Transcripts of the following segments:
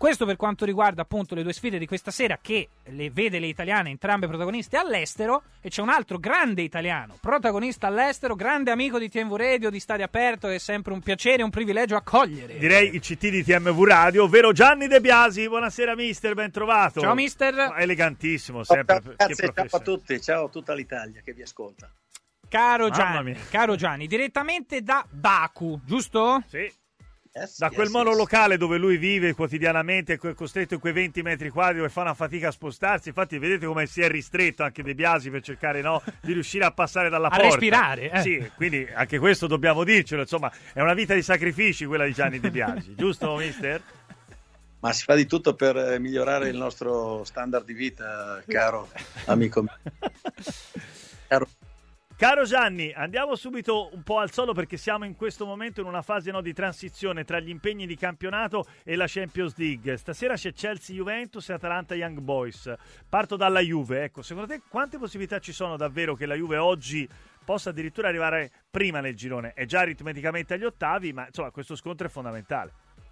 Questo per quanto riguarda appunto le due sfide di questa sera, che le vede le italiane entrambe protagoniste all'estero, e c'è un altro grande italiano protagonista all'estero, grande amico di TMV Radio, di Stadio Aperto, che è sempre un piacere e un privilegio accogliere. Direi il CT di TMV Radio, ovvero Gianni De Biasi. Buonasera mister, ben trovato. Ciao mister. Elegantissimo sempre. Grazie, ciao a tutti, ciao a tutta l'Italia che vi ascolta. Caro Gianni, direttamente da Baku, giusto? Sì. Da quel monolocale dove lui vive quotidianamente, è costretto in quei 20 metri quadri dove fa una fatica a spostarsi. Infatti vedete come si è ristretto anche De Biasi per cercare di riuscire a passare dalla porta. A respirare. Sì, quindi anche questo dobbiamo dircelo. Insomma, è una vita di sacrifici quella di Gianni De Biasi, giusto mister? Ma si fa di tutto per migliorare il nostro standard di vita, caro amico mio. Caro Gianni, andiamo subito un po' al solo perché siamo in questo momento in una fase di transizione tra gli impegni di campionato e la Champions League. Stasera c'è Chelsea-Juventus e Atalanta-Young Boys. Parto dalla Juve. Ecco, secondo te quante possibilità ci sono davvero che la Juve oggi possa addirittura arrivare prima nel girone? È già aritmeticamente agli ottavi, ma insomma questo scontro è fondamentale.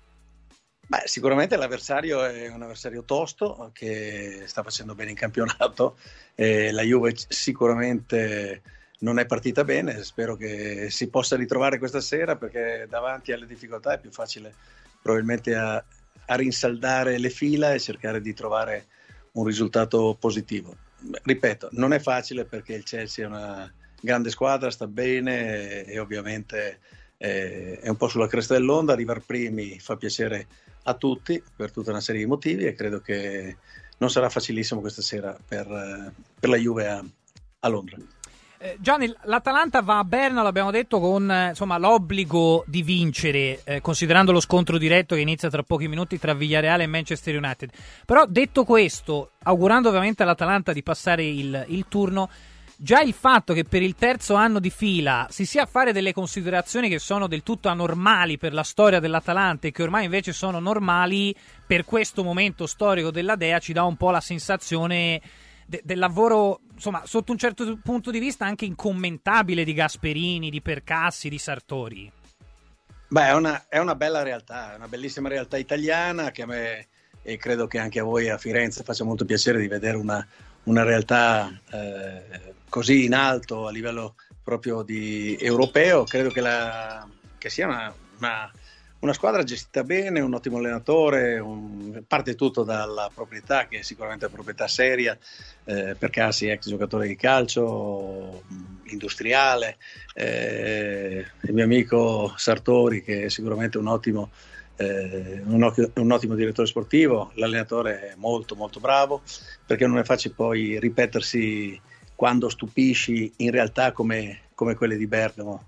Beh, sicuramente l'avversario è un avversario tosto che sta facendo bene in campionato. La Juve sicuramente non è partita bene, spero che si possa ritrovare questa sera, perché davanti alle difficoltà è più facile probabilmente a rinsaldare le fila e cercare di trovare un risultato positivo. Ripeto, non è facile perché il Chelsea è una grande squadra, sta bene e ovviamente è un po' sulla cresta dell'onda. Arrivare primi fa piacere a tutti per tutta una serie di motivi e credo che non sarà facilissimo questa sera per la Juve a Londra. Gianni, l'Atalanta va a Berna, l'abbiamo detto, con l'obbligo di vincere, considerando lo scontro diretto che inizia tra pochi minuti tra Villarreal e Manchester United. Però detto questo, augurando ovviamente all'Atalanta di passare il turno, già il fatto che per il terzo anno di fila si sia a fare delle considerazioni che sono del tutto anormali per la storia dell'Atalanta e che ormai invece sono normali per questo momento storico della Dea ci dà un po' la sensazione del lavoro, insomma, sotto un certo punto di vista anche incommentabile di Gasperini, di Percassi, di Sartori. Beh, è una bella realtà, è una bellissima realtà italiana che a me e credo che anche a voi a Firenze faccia molto piacere di vedere una realtà così in alto a livello proprio di europeo. Credo che sia una squadra gestita bene, un ottimo allenatore, parte tutto dalla proprietà, che è sicuramente una proprietà seria, Percassi ex giocatore di calcio, industriale, il mio amico Sartori che è sicuramente un ottimo direttore sportivo, l'allenatore è molto molto bravo, perché non è facile poi ripetersi quando stupisci in realtà come quelle di Bergamo.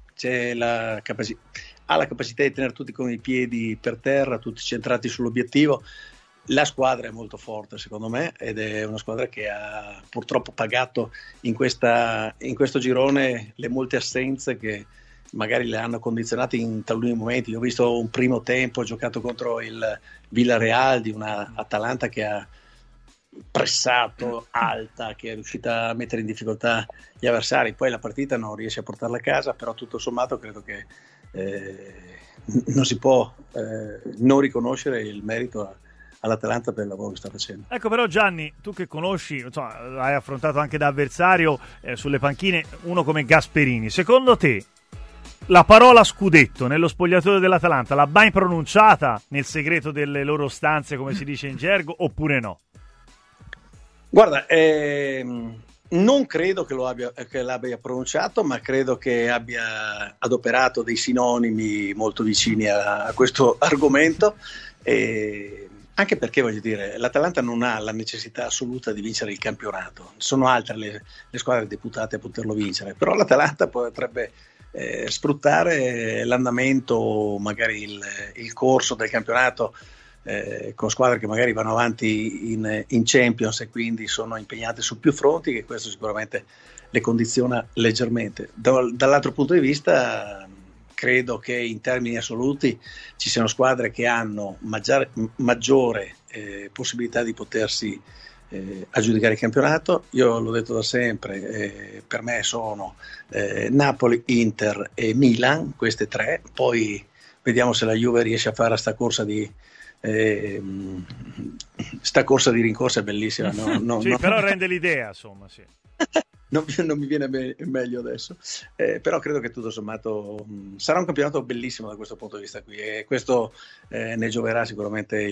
Ha la capacità di tenere tutti con i piedi per terra, tutti centrati sull'obiettivo. La squadra è molto forte secondo me ed è una squadra che ha purtroppo pagato in questo girone le molte assenze che magari le hanno condizionate in taluni momenti. Io ho visto un primo tempo giocato contro il Villarreal di una Atalanta che ha pressato alta, che è riuscita a mettere in difficoltà gli avversari. Poi la partita non riesce a portarla a casa, però tutto sommato credo che non si può non riconoscere il merito all'Atalanta per il lavoro che sta facendo. Ecco, però Gianni, tu che conosci, insomma, hai affrontato anche da avversario sulle panchine uno come Gasperini, secondo te la parola scudetto nello spogliatoio dell'Atalanta l'ha mai pronunciata nel segreto delle loro stanze, come si dice in gergo, oppure no? Guarda, non credo che l'abbia pronunciato, ma credo che abbia adoperato dei sinonimi molto vicini a questo argomento, anche perché, voglio dire, l'Atalanta non ha la necessità assoluta di vincere il campionato, sono altre le squadre deputate a poterlo vincere, però l'Atalanta potrebbe sfruttare l'andamento, magari il corso del campionato, con squadre che magari vanno avanti in Champions e quindi sono impegnate su più fronti, che questo sicuramente le condiziona leggermente. Dall'altro punto di vista credo che in termini assoluti ci siano squadre che hanno maggiore possibilità di potersi aggiudicare il campionato. Io l'ho detto da sempre, per me sono Napoli, Inter e Milan, queste tre, poi vediamo se la Juve riesce a fare sta corsa di sta corsa di rincorsa è bellissima. Sì, però rende l'idea, insomma, sì. Non mi viene meglio adesso, però credo che tutto sommato sarà un campionato bellissimo da questo punto di vista qui, e questo ne gioverà sicuramente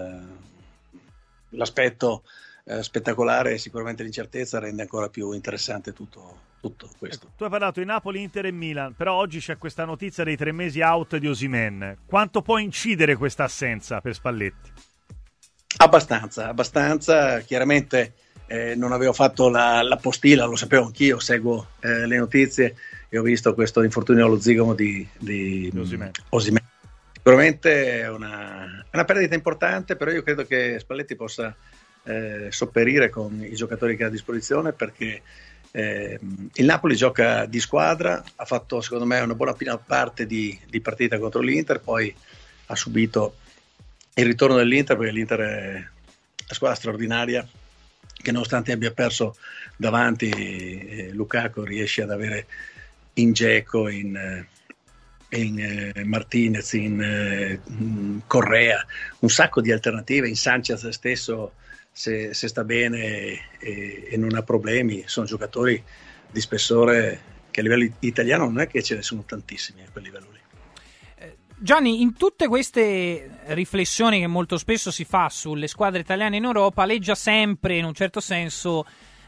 l'aspetto spettacolare, e sicuramente l'incertezza rende ancora più interessante tutto questo. Tu hai parlato di Napoli, Inter e Milan, però oggi c'è questa notizia dei 3 mesi out di Osimhen. Quanto può incidere questa assenza per Spalletti? Abbastanza, chiaramente. Non avevo fatto la postilla, lo sapevo anch'io, seguo le notizie e ho visto questo infortunio allo zigomo di Osimhen. Sicuramente è una perdita importante, però io credo che Spalletti possa sopperire con i giocatori che ha a disposizione, perché il Napoli gioca di squadra, ha fatto secondo me una buona prima parte di partita contro l'Inter, poi ha subito il ritorno dell'Inter, perché l'Inter è una squadra straordinaria, che nonostante abbia perso davanti Lukaku riesce ad avere in Dzeko, in Martinez, in Correa un sacco di alternative, in Sanchez stesso se sta bene e non ha problemi. Sono giocatori di spessore che a livello italiano non è che ce ne sono tantissimi a quel livello lì. Gianni, in tutte queste riflessioni che molto spesso si fa sulle squadre italiane in Europa, leggia sempre, in un certo senso,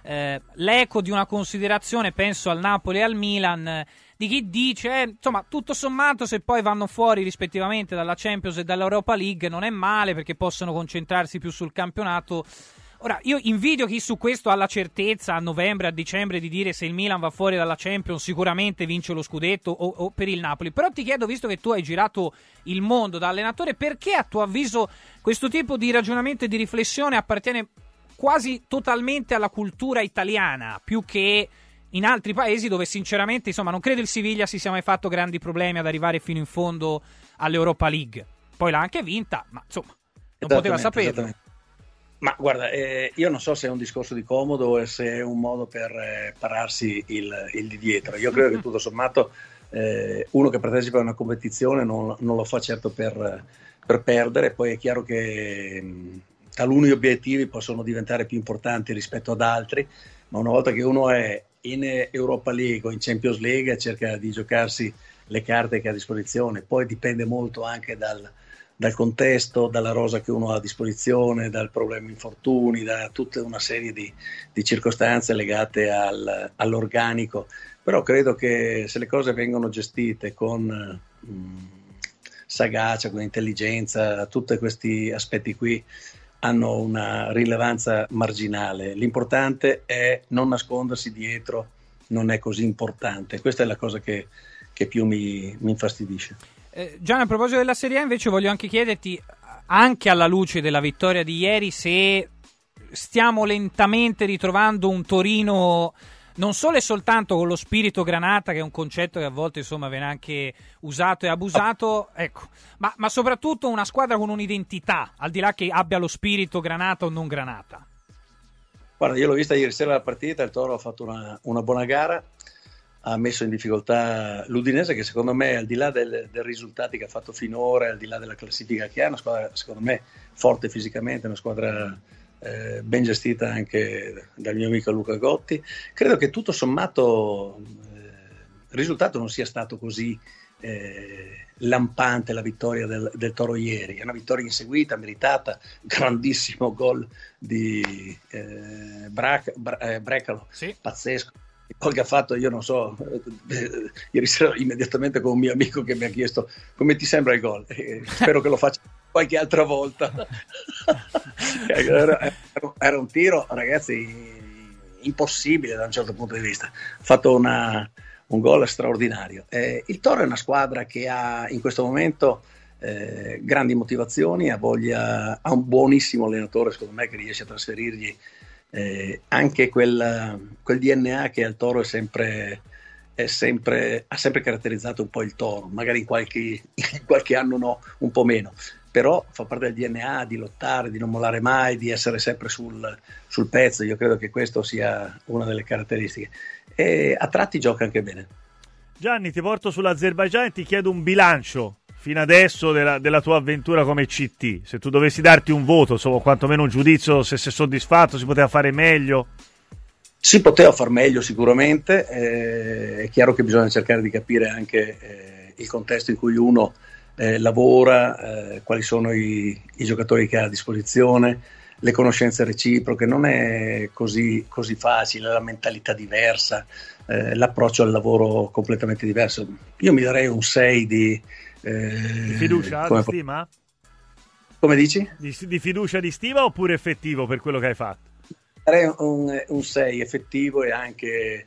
l'eco di una considerazione, penso al Napoli e al Milan, di chi dice, insomma, tutto sommato, se poi vanno fuori rispettivamente dalla Champions e dall'Europa League non è male, perché possono concentrarsi più sul campionato. Ora, io invidio chi su questo ha la certezza a novembre, a dicembre, di dire se il Milan va fuori dalla Champions sicuramente vince lo scudetto, o per il Napoli. Però ti chiedo, visto che tu hai girato il mondo da allenatore, perché a tuo avviso questo tipo di ragionamento e di riflessione appartiene quasi totalmente alla cultura italiana, più che in altri paesi dove sinceramente, insomma, non credo il Siviglia si sia mai fatto grandi problemi ad arrivare fino in fondo all'Europa League. Poi l'ha anche vinta, ma insomma, non poteva saperlo. Ma guarda, io non so se è un discorso di comodo o se è un modo per pararsi il di dietro. Io credo che tutto sommato uno che partecipa a una competizione non lo fa certo per perdere. Poi è chiaro che taluni obiettivi possono diventare più importanti rispetto ad altri, ma una volta che uno è in Europa League o in Champions League cerca di giocarsi le carte che ha a disposizione. Poi dipende molto anche dal contesto, dalla rosa che uno ha a disposizione, dal problema infortuni, da tutta una serie di circostanze legate all'organico. Però credo che se le cose vengono gestite con sagacia, con intelligenza, tutti questi aspetti qui hanno una rilevanza marginale. L'importante è non nascondersi dietro, non è così importante. Questa è la cosa che più mi infastidisce. Gianni, a proposito della Serie A invece voglio anche chiederti, anche alla luce della vittoria di ieri, se stiamo lentamente ritrovando un Torino non solo e soltanto con lo spirito granata, che è un concetto che a volte insomma viene anche usato e abusato, ecco, ma soprattutto una squadra con un'identità, al di là che abbia lo spirito granata o non granata. Guarda, io l'ho vista ieri sera la partita, il Toro ha fatto una buona gara, ha messo in difficoltà l'Udinese, che secondo me, al di là dei risultati che ha fatto finora, al di là della classifica che ha, è una squadra secondo me forte fisicamente, una squadra ben gestita anche dal mio amico Luca Gotti. Credo che tutto sommato il risultato non sia stato così lampante, la vittoria del Toro ieri. È una vittoria inseguita, meritata, grandissimo gol di Brecalo, sì. Pazzesco. Il gol che ha fatto, io non so, ieri sera immediatamente con un mio amico che mi ha chiesto come ti sembra il gol, spero che lo faccia qualche altra volta. Era un tiro, ragazzi, impossibile da un certo punto di vista. Ha fatto un gol straordinario. Il Toro è una squadra che ha in questo momento grandi motivazioni, ha un buonissimo allenatore, secondo me, che riesce a trasferirgli anche quel DNA che al Toro ha sempre caratterizzato un po' il Toro, magari in qualche anno no, un po' meno, però fa parte del DNA di lottare, di non mollare mai, di essere sempre sul pezzo. Io credo che questo sia una delle caratteristiche, e a tratti gioca anche bene. Gianni, ti porto sull'Azerbaigian e ti chiedo un bilancio. fino adesso della tua avventura come CT? Se tu dovessi darti un voto, insomma, quantomeno un giudizio, se sei soddisfatto, si poteva fare meglio? Si poteva far meglio sicuramente, è chiaro che bisogna cercare di capire anche il contesto in cui uno lavora, quali sono i giocatori che ha a disposizione, le conoscenze reciproche, non è così facile, la mentalità diversa, l'approccio al lavoro completamente diverso. Io mi darei un 6 di fiducia, di stima? Come dici? Di fiducia, di stima oppure effettivo per quello che hai fatto? Darei un 6 effettivo e anche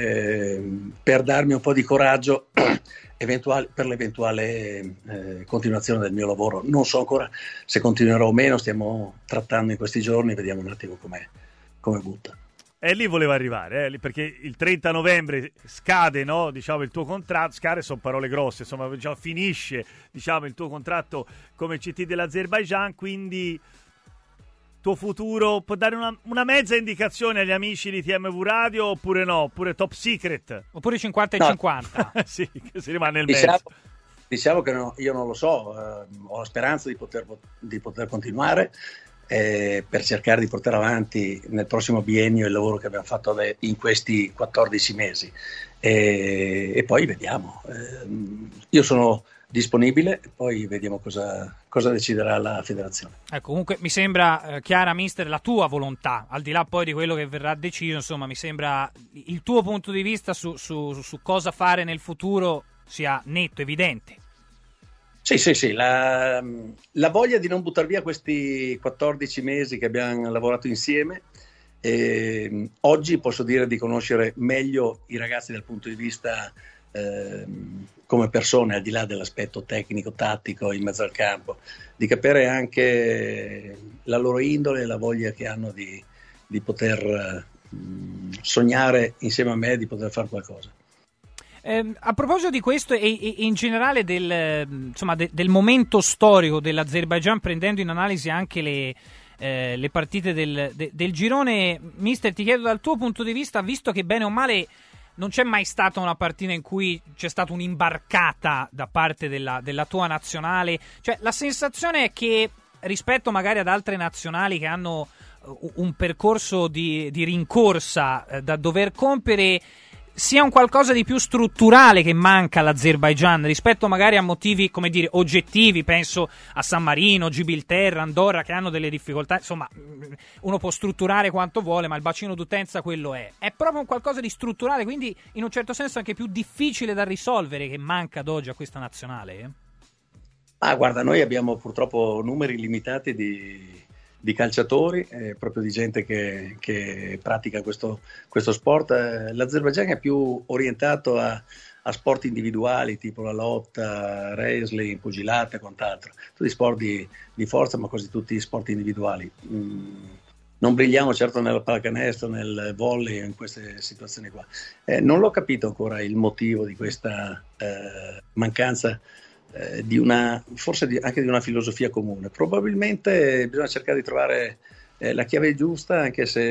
per darmi un po' di coraggio per l'eventuale continuazione del mio lavoro. Non so ancora se continuerò o meno, stiamo trattando in questi giorni, vediamo un attimo come butta. E lì voleva arrivare, perché il 30 novembre scade, no? Diciamo, il tuo contratto, scade sono parole grosse, insomma, diciamo, finisce, diciamo, il tuo contratto come CT dell'Azerbaijan, quindi tuo futuro, può dare una mezza indicazione agli amici di TMV Radio oppure no, oppure top secret? Oppure 50 e 50? Sì, che si rimane nel mezzo. Diciamo che no, io non lo so, ho la speranza di poter continuare per cercare di portare avanti nel prossimo biennio il lavoro che abbiamo fatto in questi 14 mesi e poi vediamo. Io sono disponibile, poi vediamo cosa deciderà la federazione. Comunque mi sembra chiara, mister, la tua volontà, al di là poi di quello che verrà deciso, insomma, mi sembra il tuo punto di vista su cosa fare nel futuro sia netto, evidente. Sì, la voglia di non buttare via questi 14 mesi che abbiamo lavorato insieme. Oggi posso dire di conoscere meglio i ragazzi dal punto di vista come persone, al di là dell'aspetto tecnico, tattico in mezzo al campo, di capire anche la loro indole e la voglia che hanno di poter sognare insieme a me, di poter fare qualcosa. A proposito di questo e in generale del momento storico dell'Azerbaijan, prendendo in analisi anche le partite del girone, mister, ti chiedo dal tuo punto di vista, visto che bene o male non c'è mai stata una partita in cui c'è stata un'imbarcata da parte della tua nazionale, cioè la sensazione è che rispetto magari ad altre nazionali che hanno un percorso di rincorsa da dover compiere, sia un qualcosa di più strutturale che manca all'Azerbaijan rispetto magari a motivi, come dire, oggettivi, penso a San Marino, Gibilterra, Andorra, che hanno delle difficoltà, insomma, uno può strutturare quanto vuole, ma il bacino d'utenza quello è proprio un qualcosa di strutturale, quindi in un certo senso anche più difficile da risolvere, che manca ad oggi a questa nazionale. Guarda, noi abbiamo purtroppo numeri limitati di calciatori, proprio di gente che pratica questo sport. L'Azerbaijan è più orientato a sport individuali, tipo la lotta, wrestling, pugilato e quant'altro, tutti sport di forza, ma quasi tutti sport individuali. Non brilliamo certo nella pallacanestro, nel volley, in queste situazioni qua. Non l'ho capito ancora il motivo di questa mancanza forse anche di una filosofia comune. Probabilmente bisogna cercare di trovare la chiave giusta, anche se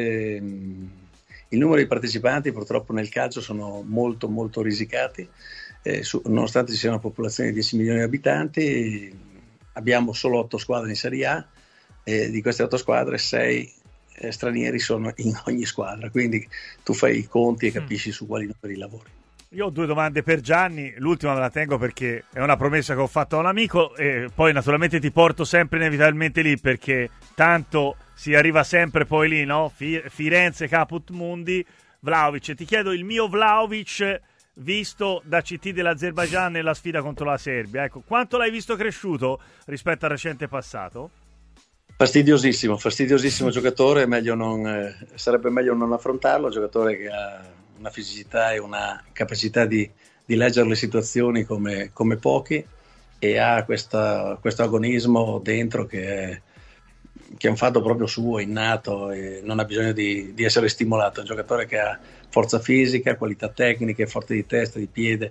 il numero di partecipanti purtroppo nel calcio sono molto molto risicati, nonostante ci sia una popolazione di 10 milioni di abitanti, abbiamo solo 8 squadre in Serie A e di queste 8 squadre 6 stranieri sono in ogni squadra, quindi tu fai i conti e capisci su quali numeri lavori. Io ho 2 domande per Gianni, l'ultima me la tengo perché è una promessa che ho fatto a un amico e poi naturalmente ti porto sempre inevitabilmente lì, perché tanto si arriva sempre poi lì, no? Firenze, Caput Mundi, Vlahovic. Ti chiedo il mio Vlahovic visto da CT dell'Azerbaijan nella sfida contro la Serbia. Ecco, quanto l'hai visto cresciuto rispetto al recente passato? Fastidiosissimo giocatore, sarebbe meglio non affrontarlo, giocatore che ha una fisicità e una capacità di leggere le situazioni come pochi, e ha questo agonismo dentro che è un fatto proprio suo, innato, e non ha bisogno di essere stimolato. È un giocatore che ha forza fisica, qualità tecniche, forte di testa, di piede,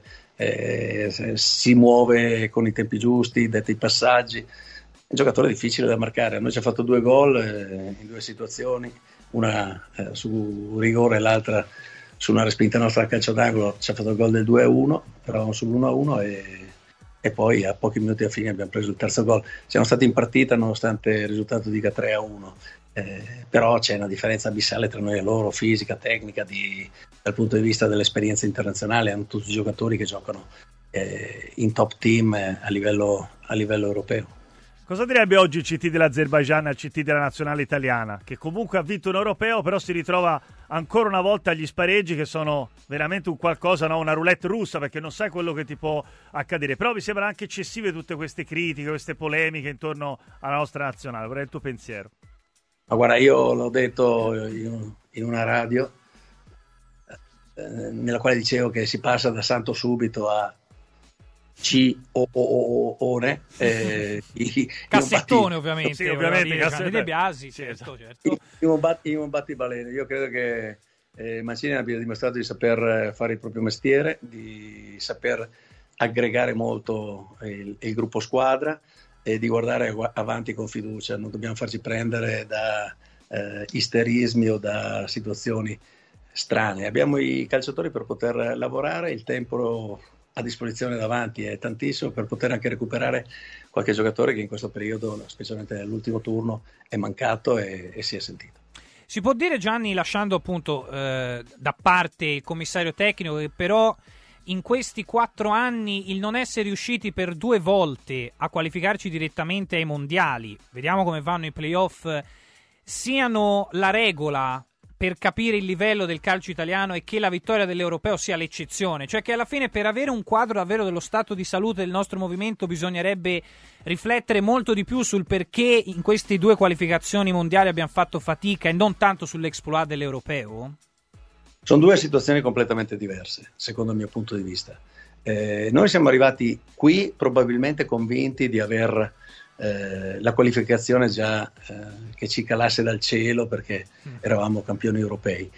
si muove con i tempi giusti, detta i passaggi. È un giocatore difficile da marcare. A noi ci ha fatto 2 gol in 2 situazioni, una su rigore e l'altra su una respinta nostra a calcio d'angolo. Ci ha fatto il gol del 2-1, però sull'1-1 e e poi a pochi minuti alla fine abbiamo preso il terzo gol. Siamo stati in partita nonostante il risultato dica 3-1, però c'è una differenza abissale tra noi e loro, fisica, tecnica, dal punto di vista dell'esperienza internazionale. Hanno tutti giocatori che giocano in top team a livello europeo. Cosa direbbe oggi il CT dell'Azerbaigian al CT della nazionale italiana, che comunque ha vinto un europeo, però si ritrova ancora una volta agli spareggi, che sono veramente un qualcosa, no? Una roulette russa, perché non sai quello che ti può accadere. Però mi sembrano anche eccessive tutte queste critiche, queste polemiche intorno alla nostra nazionale. Vorrei il tuo pensiero. Ma guarda, io l'ho detto in una radio nella quale dicevo che si passa da Santo Subito a C-O-O-O-one, Cassettone ovviamente, sì, ovviamente Gianni De Biasi, sì, certo. un battibaleno. Io credo che Mancini abbia dimostrato di saper fare il proprio mestiere, di saper aggregare molto il gruppo squadra e di guardare avanti con fiducia. Non dobbiamo farci prendere da isterismi o da situazioni strane. Abbiamo i calciatori per poter lavorare, il tempo a disposizione davanti è tantissimo per poter anche recuperare qualche giocatore che in questo periodo, specialmente nell'ultimo turno, è mancato e si è sentito. Si può dire, Gianni, lasciando appunto da parte il commissario tecnico, che però in questi 4 anni il non essere riusciti per 2 volte a qualificarci direttamente ai mondiali, vediamo come vanno i playoff, siano la regola per capire il livello del calcio italiano e che la vittoria dell'Europeo sia l'eccezione, cioè che alla fine per avere un quadro davvero dello stato di salute del nostro movimento bisognerebbe riflettere molto di più sul perché in queste 2 qualificazioni mondiali abbiamo fatto fatica e non tanto sull'exploit dell'Europeo? Sono 2 situazioni completamente diverse, secondo il mio punto di vista. Noi siamo arrivati qui probabilmente convinti di aver la qualificazione già che ci calasse dal cielo, perché eravamo campioni europei.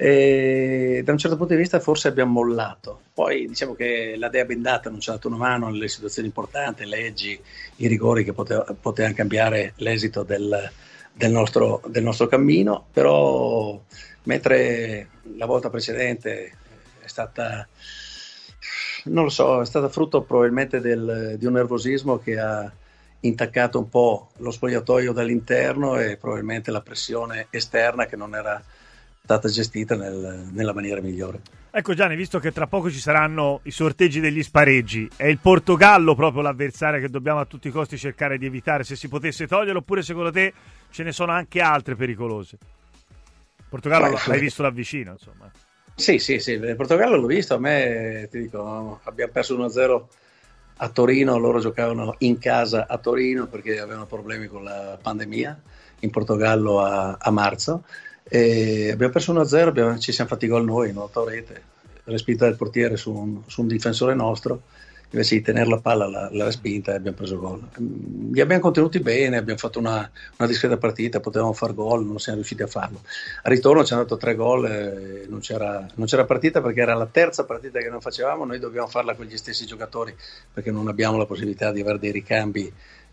Da un certo punto di vista forse abbiamo mollato. Poi diciamo che la Dea bendata non ci ha dato una mano nelle situazioni importanti, leggi, i rigori che potevano cambiare l'esito del nostro cammino, però mentre la volta precedente è stata, non lo so, è stata frutto probabilmente di un nervosismo che ha intaccato un po' lo spogliatoio dall'interno e probabilmente la pressione esterna che non era stata gestita nella maniera migliore. Ecco Gianni, visto che tra poco ci saranno i sorteggi degli spareggi, è il Portogallo proprio l'avversario che dobbiamo a tutti i costi cercare di evitare, se si potesse toglierlo, oppure secondo te ce ne sono anche altre pericolose? Portogallo l'hai visto da vicino, insomma. Sì, il Portogallo l'ho visto, a me ti dico, abbiamo perso 1-0 a Torino, loro giocavano in casa a Torino perché avevano problemi con la pandemia, in Portogallo a marzo, e abbiamo perso 1-0, ci siamo fatti gol noi in autorete, respinta del portiere su un difensore nostro, invece di tenere la palla l'ha respinta e abbiamo preso gol. Li abbiamo contenuti bene, abbiamo fatto una discreta partita, potevamo far gol, non siamo riusciti a farlo. Al ritorno ci hanno dato 3 gol e non c'era partita, perché era la terza partita che non facevamo, noi dobbiamo farla con gli stessi giocatori perché non abbiamo la possibilità di avere dei ricambi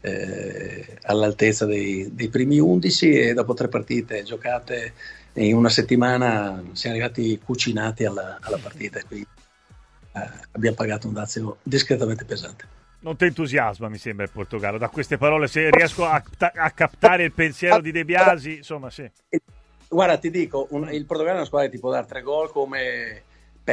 all'altezza dei primi 11, e dopo 3 partite giocate in una settimana siamo arrivati cucinati alla partita, quindi abbiamo pagato un dazio discretamente pesante. Non ti entusiasma, mi sembra, il Portogallo, da queste parole, se riesco a captare il pensiero di De Biasi, insomma, sì. Guarda, ti dico, il Portogallo è una squadra che ti può dare 3 gol come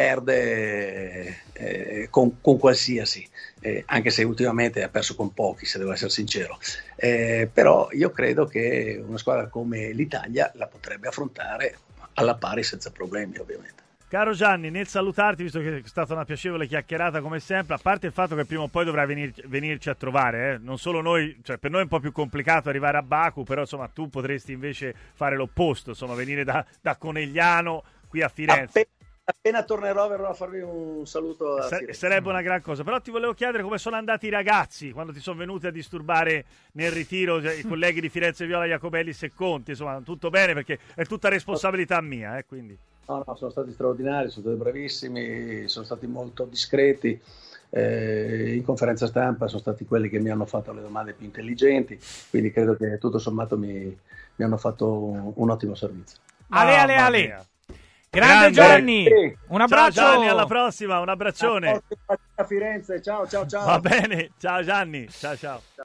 perde con qualsiasi, anche se ultimamente ha perso con pochi, se devo essere sincero, però io credo che una squadra come l'Italia la potrebbe affrontare alla pari senza problemi, ovviamente. Caro Gianni, nel salutarti, visto che è stata una piacevole chiacchierata come sempre, a parte il fatto che prima o poi dovrai venirci a trovare, non solo noi, cioè per noi è un po' più complicato arrivare a Baku, però insomma tu potresti invece fare l'opposto, insomma venire da Conegliano qui a Firenze. Appena tornerò verrò a farvi un saluto a Firenze. Sarebbe una gran cosa, però ti volevo chiedere come sono andati i ragazzi quando ti sono venuti a disturbare nel ritiro, cioè, i colleghi di Firenze Viola, Jacobellis e Conti, insomma tutto bene, perché è tutta responsabilità mia, quindi. No, sono stati straordinari, sono stati bravissimi, sono stati molto discreti, in conferenza stampa sono stati quelli che mi hanno fatto le domande più intelligenti, quindi credo che tutto sommato mi hanno fatto un ottimo servizio. Ale. Grande Gianni, un abbraccio. Ciao Gianni, alla prossima, un abbraccione. A Firenze, ciao. Va bene, ciao Gianni, ciao.